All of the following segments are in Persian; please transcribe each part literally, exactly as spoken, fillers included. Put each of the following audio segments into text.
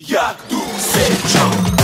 یک دو سه چهار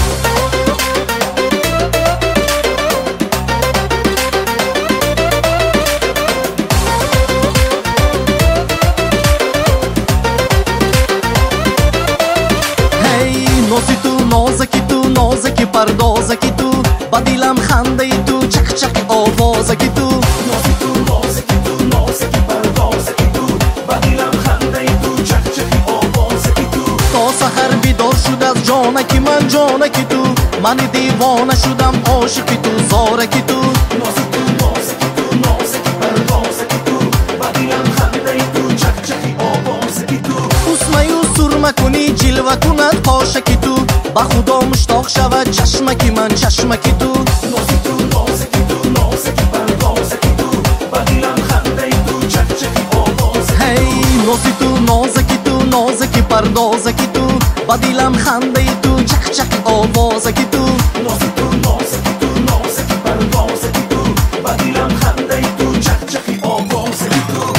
نازی تو نازکی تو نازکی پردازکی تو با دیلم خنده تو چک چک آوازکی تو نازی تو نازکی تو نازکی پردازکی تو با دیلم خنده تو چک چک آوازکی تو تا سحر بیدار شد از جانکی من جانکی تو من دیوانه شدم عاشقی تو زارکی تو نازی تو نازکی تو نازکی پردازکی تو با دیلم خنده تو چک چک آوازکی تو اسمه و سرمه کنی جلوه کند پاشکی تو با خدا مشتاق شود چشمکی من چشمکی تو نازی تو نازکی تو نازکی پردازکی تو با دیلم خنده تو چک چک آوازکی هی نازی تو نازکی تو نازکی پردازکی تو با دیلم خنده تو چک چک آوازکی تو نازی تو نازکی تو نازکی پردازکی تو با دیلم خنده تو چک چک آوازکی تو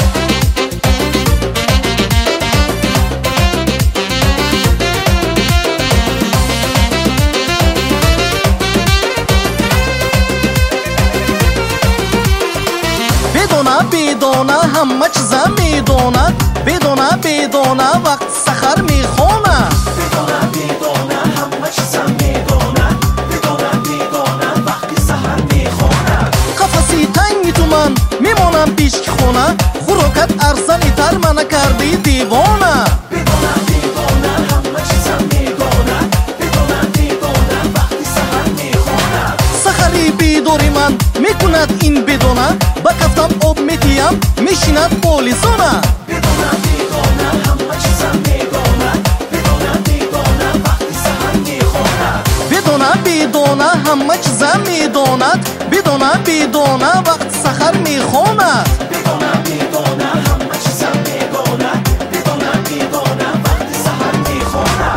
بدونه بدونه همه چیزا میدونه بدونه بدونه وقت سحر میخونه بدونه بدونه همه چیزا میدونه بدونه بدونه وقتی سحر میخونه قفسی تنگ تو من میمونم پیش که خونه خوراکت ارزانی تر منو کردی دیوانه بدونه بدونه همه چیزا میدونه بدونه بدونه وقتی سحر میخونه سحری بیداری من میکند این بدونه با کفتم آب میتیم میشیند پولیسونه بدونه بدونه همه چیزا میدونه بدونه بدونه وقتی سحر میخونه بدونه بدونه همه چیزا میدوند بدونه بدونه وقت سحر میخونه بدونه بدونه همه چیزا میدونه بدونه بدونه وقتی سحر میخونه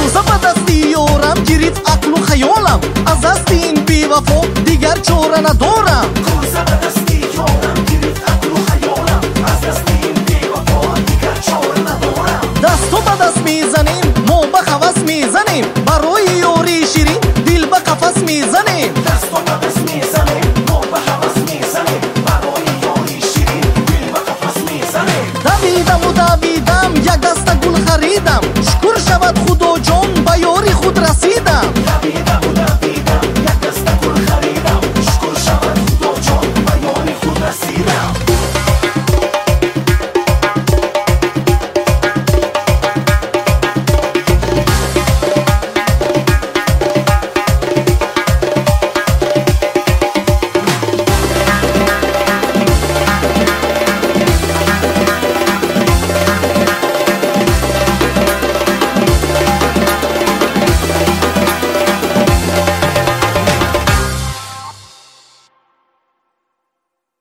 گرفت عقل و خیالم از دست این بی وفا دیگر چاره ندارم